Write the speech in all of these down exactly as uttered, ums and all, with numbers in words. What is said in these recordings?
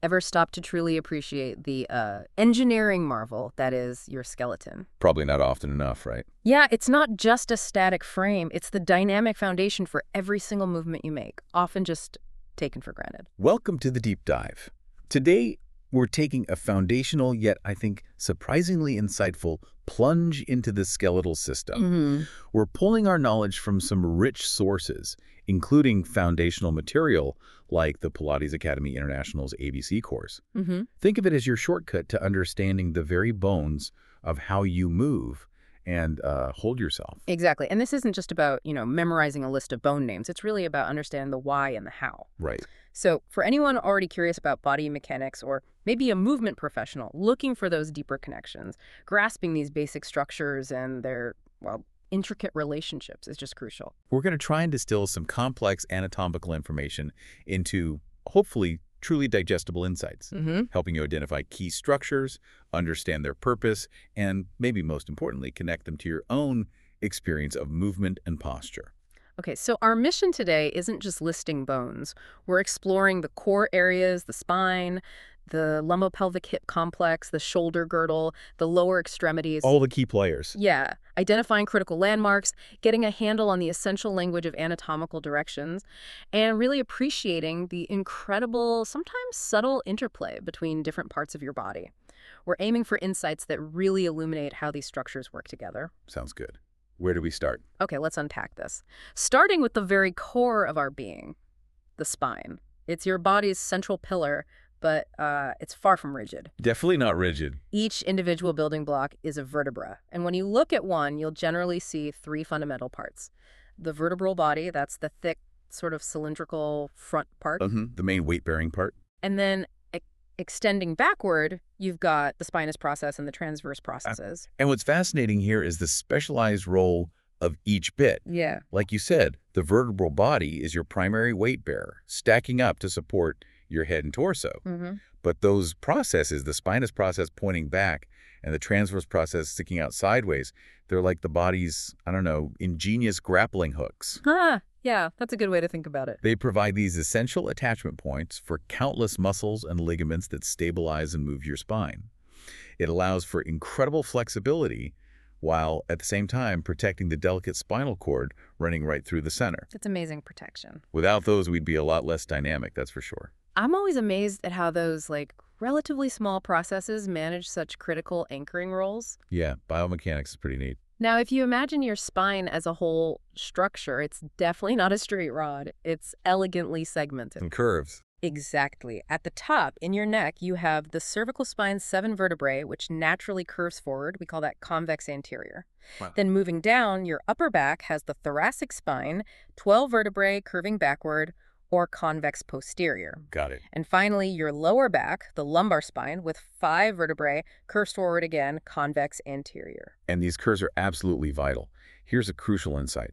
ever stop to truly appreciate the uh, engineering marvel that is your skeleton? Probably not often enough, right? Yeah, it's not just a static frame. It's the dynamic foundation for every single movement you make, often just taken for granted. Welcome to the Deep Dive. Today, we're taking a foundational yet, I think, surprisingly insightful plunge into the skeletal system. Mm-hmm. We're pulling our knowledge from some rich sources, including foundational material like the Pilates Academy International's A B C course. Mm-hmm. Think of it as your shortcut to understanding the very bones of how you move and uh, hold yourself. Exactly. And this isn't just about, you know, memorizing a list of bone names. It's really about understanding the why and the how. Right. So for anyone already curious about body mechanics or maybe a movement professional looking for those deeper connections, grasping these basic structures and their, well, intricate relationships is just crucial. We're going to try and distill some complex anatomical information into, hopefully, truly digestible insights, Mm-hmm. helping you identify key structures, understand their purpose, and maybe most importantly, connect them to your own experience of movement and posture. Okay, so our mission today isn't just listing bones. We're exploring the core areas, the spine, the lumbo-pelvic hip complex, the shoulder girdle, the lower extremities. All the key players. Yeah, identifying critical landmarks, getting a handle on the essential language of anatomical directions, and really appreciating the incredible, sometimes subtle interplay between different parts of your body. We're aiming for insights that really illuminate how these structures work together. Sounds good. Where do we start? Okay, let's unpack this. Starting with the very core of our being, the spine. It's your body's central pillar, but uh, it's far from rigid. Definitely not rigid. Each individual building block is a vertebra. And when you look at one, you'll generally see three fundamental parts. The vertebral body, that's the thick, sort of cylindrical front part. Mm-hmm. The main weight-bearing part. And then e extending backward, you've got the spinous process and the transverse processes. And what's fascinating here is the specialized role of each bit. Yeah. Like you said, the vertebral body is your primary weight bearer, stacking up to support your head and torso. Mm-hmm. But those processes, the spinous process pointing back and the transverse process sticking out sideways, they're like the body's, I don't know, ingenious grappling hooks. Ah, yeah, that's a good way to think about it. They provide these essential attachment points for countless muscles and ligaments that stabilize and move your spine. It allows for incredible flexibility while at the same time protecting the delicate spinal cord running right through the center. It's amazing protection. Without those, we'd be a lot less dynamic, that's for sure. I'm always amazed at how those, like, relatively small processes manage such critical anchoring roles. Yeah, biomechanics is pretty neat. Now, if you imagine your spine as a whole structure, it's definitely not a straight rod. It's elegantly segmented. And curves. Exactly. At the top, in your neck, you have the cervical spine's seven vertebrae, which naturally curves forward. We call that convex anterior. Wow. Then moving down, your upper back has the thoracic spine, twelve vertebrae curving backward, or convex posterior. Got it. And finally, your lower back, the lumbar spine, with five vertebrae, curves forward again, convex anterior. And these curves are absolutely vital. Here's a crucial insight.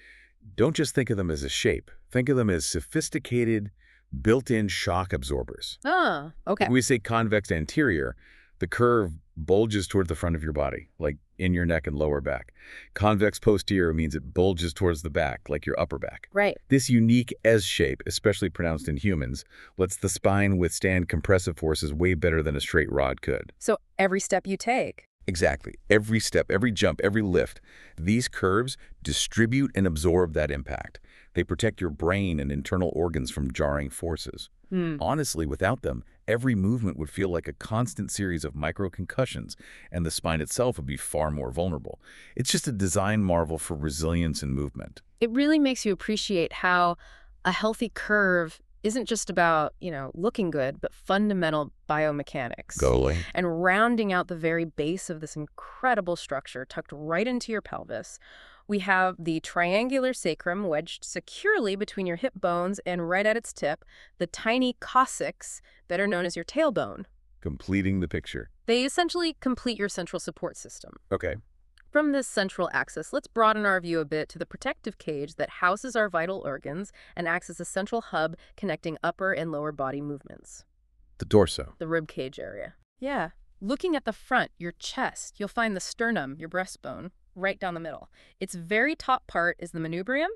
Don't just think of them as a shape. Think of them as sophisticated, built-in shock absorbers. Ah, okay. When we say convex anterior, the curve bulges toward the front of your body, like in your neck and lower back. Convex posterior means it bulges towards the back, like your upper back. Right. This unique S shape, especially pronounced in humans, lets the spine withstand compressive forces way better than a straight rod could. So every step you take. Exactly. Every step, every jump, every lift, these curves distribute and absorb that impact. They protect your brain and internal organs from jarring forces. Hmm. Honestly, without them, every movement would feel like a constant series of micro-concussions, and the spine itself would be far more vulnerable. It's just a design marvel for resilience and movement. It really makes you appreciate how a healthy curve isn't just about, you know, looking good, but fundamental biomechanics. Goalie. And rounding out the very base of this incredible structure tucked right into your pelvis, we have the triangular sacrum wedged securely between your hip bones, and right at its tip, the tiny coccyx, better known as your tailbone. Completing the picture. They essentially complete your central support system. Okay. From this central axis, let's broaden our view a bit to the protective cage that houses our vital organs and acts as a central hub connecting upper and lower body movements. The torso. The rib cage area. Yeah. Looking at the front, your chest, you'll find the sternum, your breastbone, right down the middle. Its very top part is the manubrium,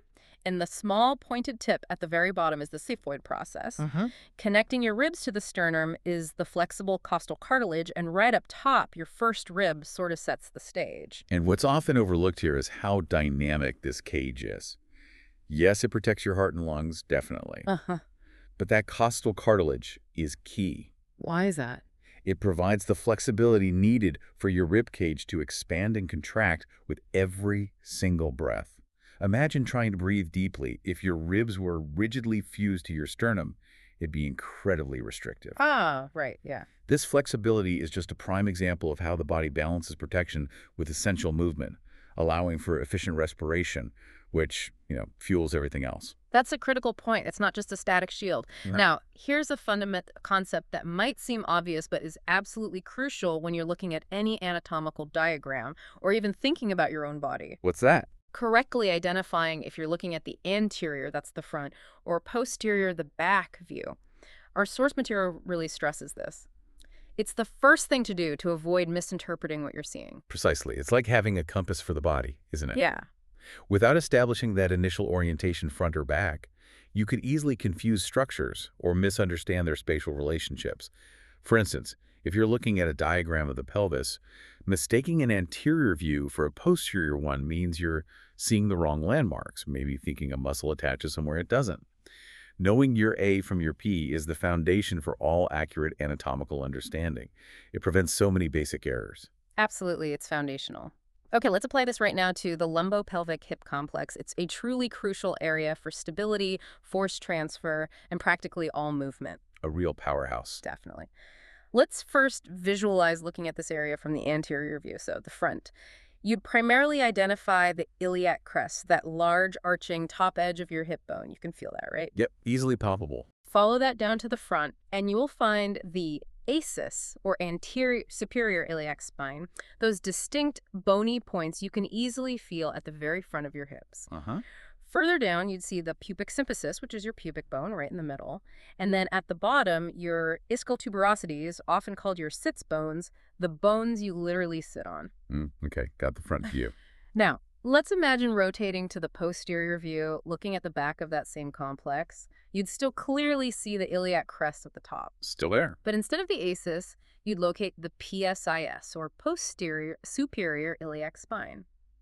And the small pointed tip at the very bottom is the xiphoid process. Uh-huh. Connecting your ribs to the sternum is the flexible costal cartilage, and right up top, your first rib sort of sets the stage. And what's often overlooked here is how dynamic this cage is. Yes, it protects your heart and lungs, definitely. Uh-huh. But that costal cartilage is key. Why is that? It provides the flexibility needed for your rib cage to expand and contract with every single breath. Imagine trying to breathe deeply. If your ribs were rigidly fused to your sternum, it'd be incredibly restrictive. Ah, right, yeah. This flexibility is just a prime example of how the body balances protection with essential movement, allowing for efficient respiration, which, you know, fuels everything else. That's a critical point. It's not just a static shield. Yeah. Now, here's a fundamental concept that might seem obvious but is absolutely crucial when you're looking at any anatomical diagram or even thinking about your own body. What's that? Correctly identifying if you're looking at the anterior, that's the front, or posterior, the back view. Our source material really stresses this. It's the first thing to do to avoid misinterpreting what you're seeing. Precisely. It's like having a compass for the body, isn't it? Yeah. Without establishing that initial orientation front or back, you could easily confuse structures or misunderstand their spatial relationships. For instance, if you're looking at a diagram of the pelvis, mistaking an anterior view for a posterior one means you're seeing the wrong landmarks, maybe thinking a muscle attaches somewhere it doesn't. Knowing your A from your P is the foundation for all accurate anatomical understanding. It prevents so many basic errors. Absolutely, it's foundational. Okay, let's apply this right now to the lumbopelvic hip complex. It's a truly crucial area for stability, force transfer, and practically all movement. A real powerhouse. Definitely. Let's first visualize looking at this area from the anterior view, so the front. You'd primarily identify the iliac crest, that large arching top edge of your hip bone. You can feel that, right? Yep, easily palpable. Follow that down to the front, and you will find the A C E S, or anterior superior iliac spine, those distinct bony points you can easily feel at the very front of your hips. Uh-huh. Further down, you'd see the pubic symphysis, which is your pubic bone right in the middle. And then at the bottom, your ischial tuberosities, often called your sits bones, the bones you literally sit on. Mm, okay, got the front view. Now, let's imagine rotating to the posterior view, looking at the back of that same complex. You'd still clearly see the iliac crest at the top. Still there. But instead of the A C E S, you'd locate the P S I S, or posterior superior iliac spine.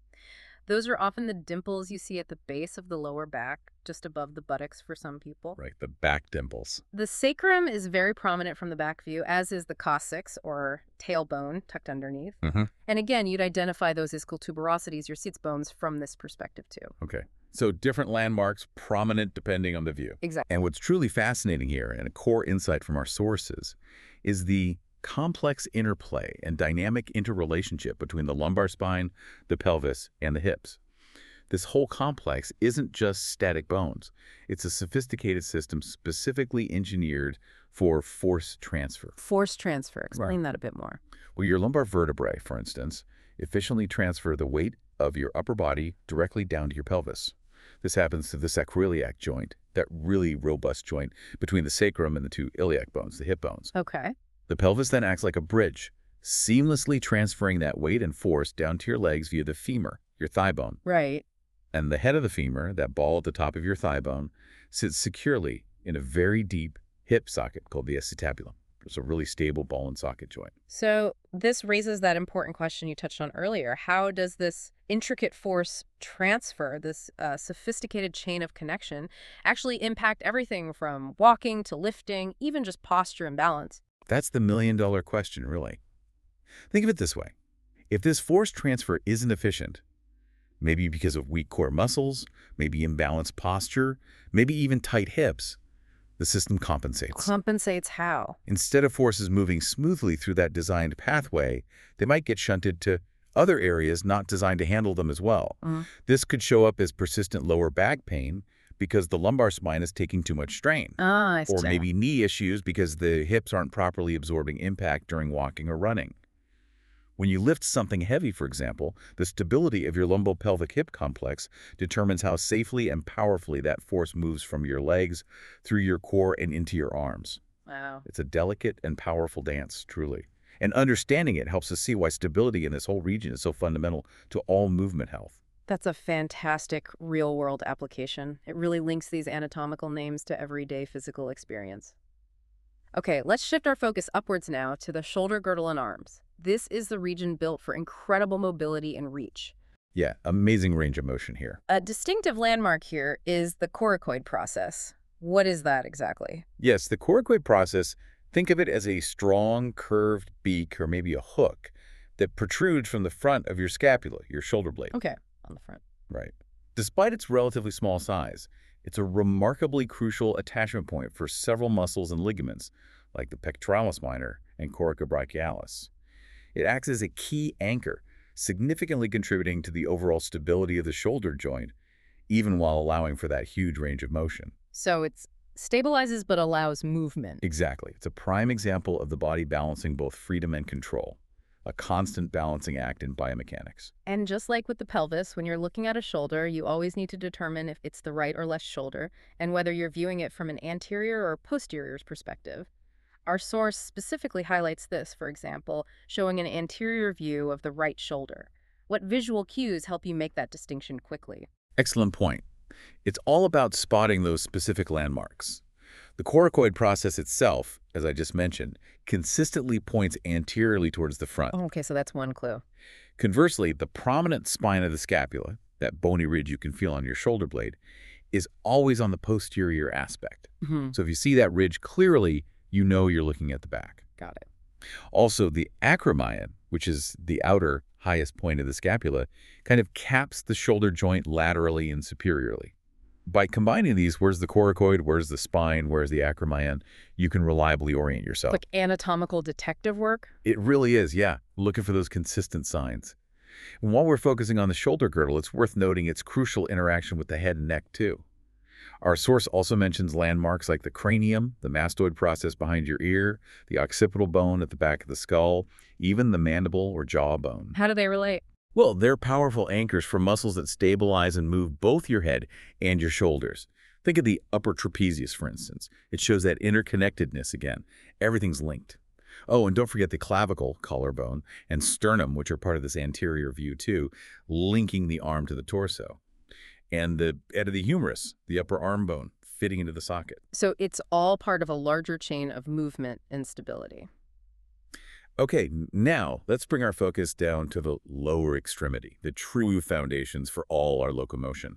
Those are often the dimples you see at the base of the lower back, just above the buttocks for some people. Right, the back dimples. The sacrum is very prominent from the back view, as is the coccyx, or tailbone, tucked underneath. Mm-hmm. And again, you'd identify those ischial tuberosities, your sits bones, from this perspective too. Okay. So different landmarks, prominent depending on the view. Exactly. And what's truly fascinating here, and a core insight from our sources, is the complex interplay and dynamic interrelationship between the lumbar spine, the pelvis, and the hips. This whole complex isn't just static bones. It's a sophisticated system specifically engineered for force transfer. Force transfer. Explain Right. that a bit more. Well, your lumbar vertebrae, for instance, efficiently transfer the weight of your upper body directly down to your pelvis. This happens to the sacroiliac joint, that really robust joint between the sacrum and the two iliac bones, the hip bones. Okay. The pelvis then acts like a bridge, seamlessly transferring that weight and force down to your legs via the femur, your thigh bone. Right. And the head of the femur, that ball at the top of your thigh bone, sits securely in a very deep hip socket called the acetabulum. It's a really stable ball and socket joint. So this raises that important question you touched on earlier. How does this intricate force transfer, this uh, sophisticated chain of connection, actually impact everything from walking to lifting, even just posture and balance? That's the million-dollar question, really. Think of it this way. If this force transfer isn't efficient, maybe because of weak core muscles, maybe imbalanced posture, maybe even tight hips, the system compensates. Compensates how? Instead of forces moving smoothly through that designed pathway, they might get shunted to other areas not designed to handle them as well. Mm. This could show up as persistent lower back pain because the lumbar spine is taking too much strain. Ah, I see. Or maybe knee issues because the hips aren't properly absorbing impact during walking or running. When you lift something heavy, for example, the stability of your lumbopelvic hip complex determines how safely and powerfully that force moves from your legs, through your core, and into your arms. Wow. It's a delicate and powerful dance, truly. And understanding it helps us see why stability in this whole region is so fundamental to all movement health. That's a fantastic real-world application. It really links these anatomical names to everyday physical experience. Okay, let's shift our focus upwards now to the shoulder girdle and arms. This is the region built for incredible mobility and reach. Yeah, amazing range of motion here. A distinctive landmark here is the coracoid process. What is that exactly? Yes, the coracoid process, think of it as a strong, curved beak or maybe a hook that protrudes from the front of your scapula, your shoulder blade. Okay, on the front. Right. Despite its relatively small size, it's a remarkably crucial attachment point for several muscles and ligaments, like the pectoralis minor and coracobrachialis. It acts as a key anchor, significantly contributing to the overall stability of the shoulder joint, even while allowing for that huge range of motion. So it stabilizes but allows movement. Exactly. It's a prime example of the body balancing both freedom and control, a constant balancing act in biomechanics. And just like with the pelvis, when you're looking at a shoulder, you always need to determine if it's the right or left shoulder and whether you're viewing it from an anterior or posterior perspective. Our source specifically highlights this, for example, showing an anterior view of the right shoulder. What visual cues help you make that distinction quickly? Excellent point. It's all about spotting those specific landmarks. The coracoid process itself, as I just mentioned, consistently points anteriorly towards the front. Oh, okay, so that's one clue. Conversely, the prominent spine of the scapula, that bony ridge you can feel on your shoulder blade, is always on the posterior aspect. Mm-hmm. So if you see that ridge clearly, you know you're looking at the back. Got it. Also, the acromion, which is the outer highest point of the scapula, kind of caps the shoulder joint laterally and superiorly. By combining these, where's the coracoid, where's the spine, where's the acromion, you can reliably orient yourself. Like anatomical detective work? It really is, yeah, looking for those consistent signs. And while we're focusing on the shoulder girdle, it's worth noting its crucial interaction with the head and neck, too. Our source also mentions landmarks like the cranium, the mastoid process behind your ear, the occipital bone at the back of the skull, even the mandible or jaw bone. How do they relate? Well, they're powerful anchors for muscles that stabilize and move both your head and your shoulders. Think of the upper trapezius, for instance. It shows that interconnectedness again. Everything's linked. Oh, and don't forget the clavicle, collarbone, and sternum, which are part of this anterior view too, linking the arm to the torso. And the head of the humerus, the upper arm bone, fitting into the socket. So it's all part of a larger chain of movement and stability. Okay, now let's bring our focus down to the lower extremity, the true foundations for all our locomotion.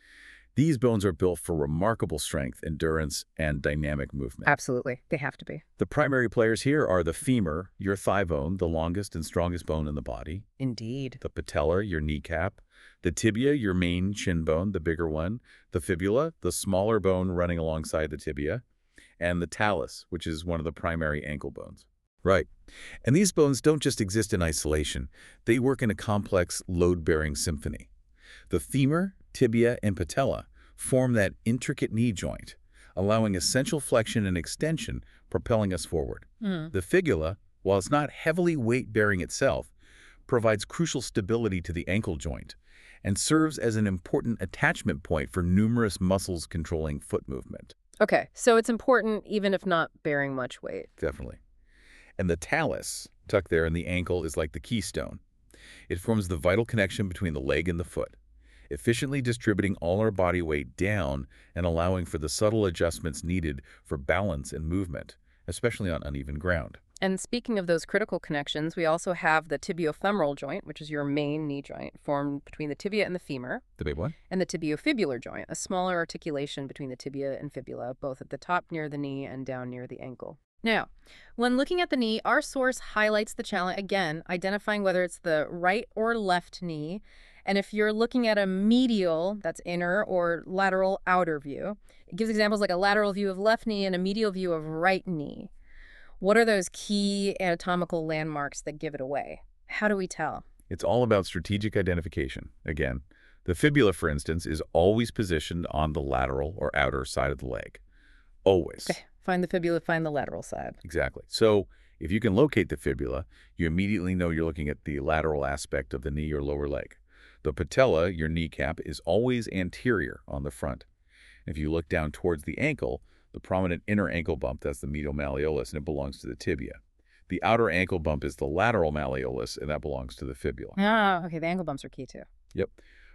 These bones are built for remarkable strength, endurance, and dynamic movement. Absolutely. They have to be. The primary players here are the femur, your thigh bone, the longest and strongest bone in the body. Indeed. The patella, your kneecap. The tibia, your main shin bone, the bigger one. The fibula, the smaller bone running alongside the tibia. And the talus, which is one of the primary ankle bones. Right. And these bones don't just exist in isolation. They work in a complex, load-bearing symphony. The femur, tibia, and patella form that intricate knee joint, allowing essential flexion and extension, propelling us forward. Mm. The fibula, while it's not heavily weight-bearing itself, provides crucial stability to the ankle joint and serves as an important attachment point for numerous muscles controlling foot movement. Okay, so it's important even if not bearing much weight. Definitely. And the talus, tucked there in the ankle, is like the keystone. It forms the vital connection between the leg and the foot, efficiently distributing all our body weight down and allowing for the subtle adjustments needed for balance and movement, especially on uneven ground. And speaking of those critical connections, we also have the tibiofemoral joint, which is your main knee joint, formed between the tibia and the femur. The big one? And the tibiofibular joint, a smaller articulation between the tibia and fibula, both at the top near the knee and down near the ankle. Now, when looking at the knee, our source highlights the challenge, again, identifying whether it's the right or left knee. And if you're looking at a medial, that's inner, or lateral outer view, it gives examples like a lateral view of left knee and a medial view of right knee. What are those key anatomical landmarks that give it away? How do we tell? It's all about strategic identification. Again, the fibula, for instance, is always positioned on the lateral or outer side of the leg. Always. Okay. Find the fibula, find the lateral side. Exactly. So if you can locate the fibula, you immediately know you're looking at the lateral aspect of the knee or lower leg. The patella, your kneecap, is always anterior on the front. If you look down towards the ankle, the prominent inner ankle bump, that's the medial malleolus, and it belongs to the tibia. The outer ankle bump is the lateral malleolus, and that belongs to the fibula. Ah, okay, the ankle bumps are key too. Yep.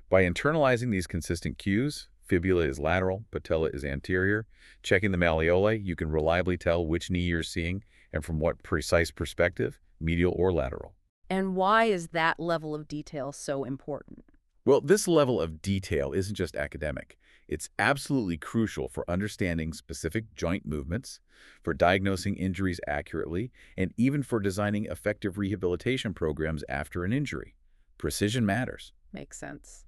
By internalizing these consistent cues, fibula is lateral, patella is anterior, checking the malleoli, you can reliably tell which knee you're seeing and from what precise perspective, medial or lateral. And why is that level of detail so important? Well, this level of detail isn't just academic. It's absolutely crucial for understanding specific joint movements, for diagnosing injuries accurately, and even for designing effective rehabilitation programs after an injury. Precision matters. Makes sense.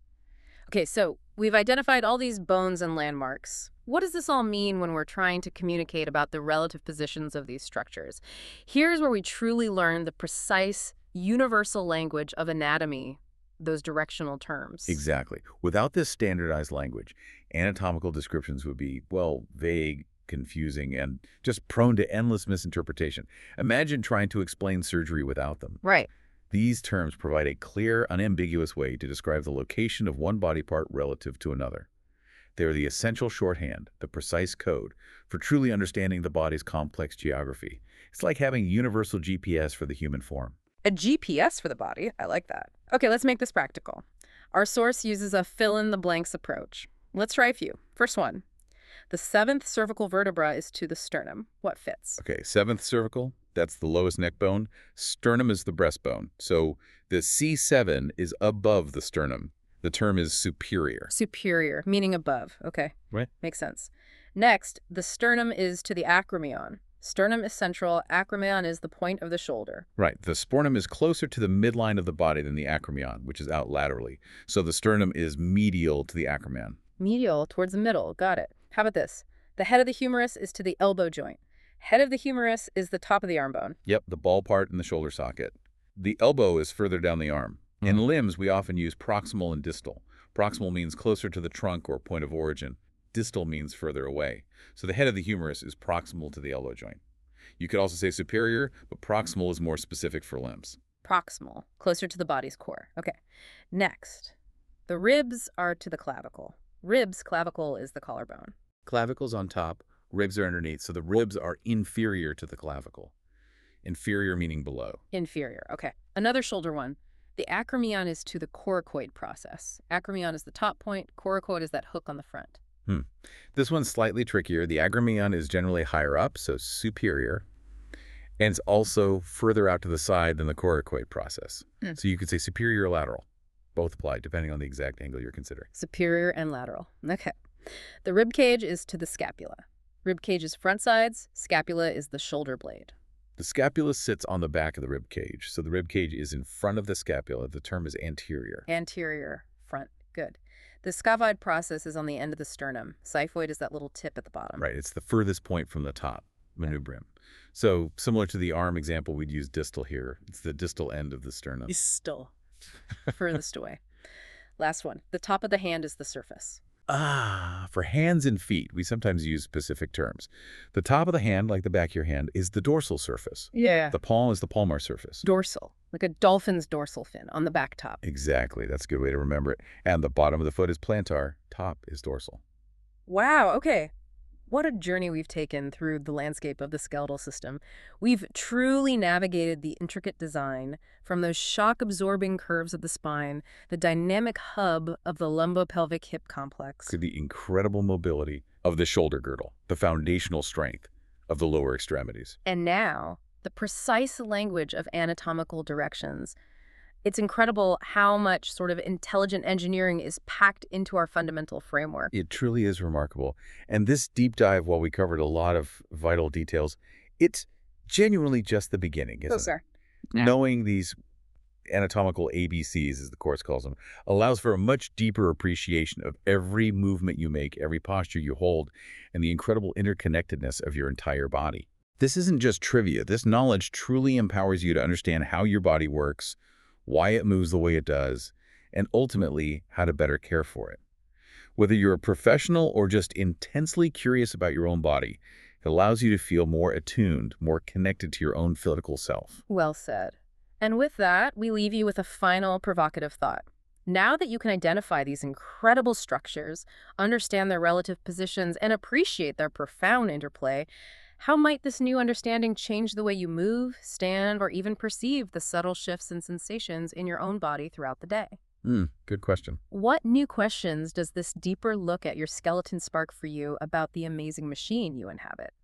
Okay, so we've identified all these bones and landmarks. What does this all mean when we're trying to communicate about the relative positions of these structures? Here's where we truly learn the precise, universal language of anatomy, those directional terms. Exactly. Without this standardized language, anatomical descriptions would be, well, vague, confusing, and just prone to endless misinterpretation. Imagine trying to explain surgery without them. Right. These terms provide a clear, unambiguous way to describe the location of one body part relative to another. They are the essential shorthand, the precise code, for truly understanding the body's complex geography. It's like having a universal G P S for the human form. A G P S for the body? I like that. Okay, let's make this practical. Our source uses a fill-in-the-blanks approach. Let's try a few. First one. The seventh cervical vertebra is to the sternum. What fits? Okay, seventh cervical, that's the lowest neck bone. Sternum is the breastbone. So the C seven is above the sternum. The term is superior. Superior, meaning above. Okay. Right. Makes sense. Next, the sternum is to the acromion. Sternum is central, acromion is the point of the shoulder. Right. The spornum is closer to the midline of the body than the acromion, which is out laterally. So the sternum is medial to the acromion. Medial, towards the middle. Got it. How about this? The head of the humerus is to the elbow joint. Head of the humerus is the top of the arm bone. Yep, the ball part in the shoulder socket. The elbow is further down the arm. In limbs, we often use proximal and distal. Proximal means closer to the trunk or point of origin. Distal means further away. So the head of the humerus is proximal to the elbow joint. You could also say superior, but proximal is more specific for limbs. Proximal, closer to the body's core. Okay. Next, the ribs are to the clavicle. Ribs, clavicle is the collarbone. Clavicle's on top, ribs are underneath, so the ribs are inferior to the clavicle. Inferior meaning below. Inferior, okay. Another shoulder one. The acromion is to the coracoid process. Acromion is the top point, coracoid is that hook on the front. Hmm. This one's slightly trickier. The acromion is generally higher up, so superior, and it's also further out to the side than the coracoid process. Hmm. So you could say superior or lateral. Both apply, depending on the exact angle you're considering. Superior and lateral. Okay. The rib cage is to the scapula. Rib cage is front sides, scapula is the shoulder blade. The scapula sits on the back of the rib cage, so the rib cage is in front of the scapula. The term is anterior. Anterior, front. Good. The scaphoid process is on the end of the sternum. Xiphoid is that little tip at the bottom. Right. It's the furthest point from the top, manubrium. So similar to the arm example, we'd use distal here. It's the distal end of the sternum. Distal. Furthest away. Last one. The top of the hand is the surface. Ah, for hands and feet, we sometimes use specific terms. The top of the hand, like the back of your hand, is the dorsal surface. Yeah. The palm is the palmar surface. Dorsal, like a dolphin's dorsal fin on the back top. Exactly. That's a good way to remember it. And the bottom of the foot is plantar. Top is dorsal. Wow, okay. What a journey we've taken through the landscape of the skeletal system. We've truly navigated the intricate design from those shock-absorbing curves of the spine, the dynamic hub of the lumbopelvic hip complex, To the incredible mobility of the shoulder girdle, the foundational strength of the lower extremities. and now the precise language of anatomical directions. It's incredible how much sort of intelligent engineering is packed into our fundamental framework. It truly is remarkable. And this deep dive, while we covered a lot of vital details, it's genuinely just the beginning, isn't it? sir. Knowing these anatomical A B Cs, as the course calls them, allows for a much deeper appreciation of every movement you make, every posture you hold, and the incredible interconnectedness of your entire body. This isn't just trivia. This knowledge truly empowers you to understand how your body works, why it moves the way it does, and ultimately how to better care for it. Whether you're a professional or just intensely curious about your own body, it allows you to feel more attuned, more connected to your own physical self. Well said. And with that, we leave you with a final provocative thought. Now that you can identify these incredible structures, understand their relative positions, and appreciate their profound interplay, how might this new understanding change the way you move, stand, or even perceive the subtle shifts and sensations in your own body throughout the day? Hmm, good question. What new questions does this deeper look at your skeleton spark for you about the amazing machine you inhabit?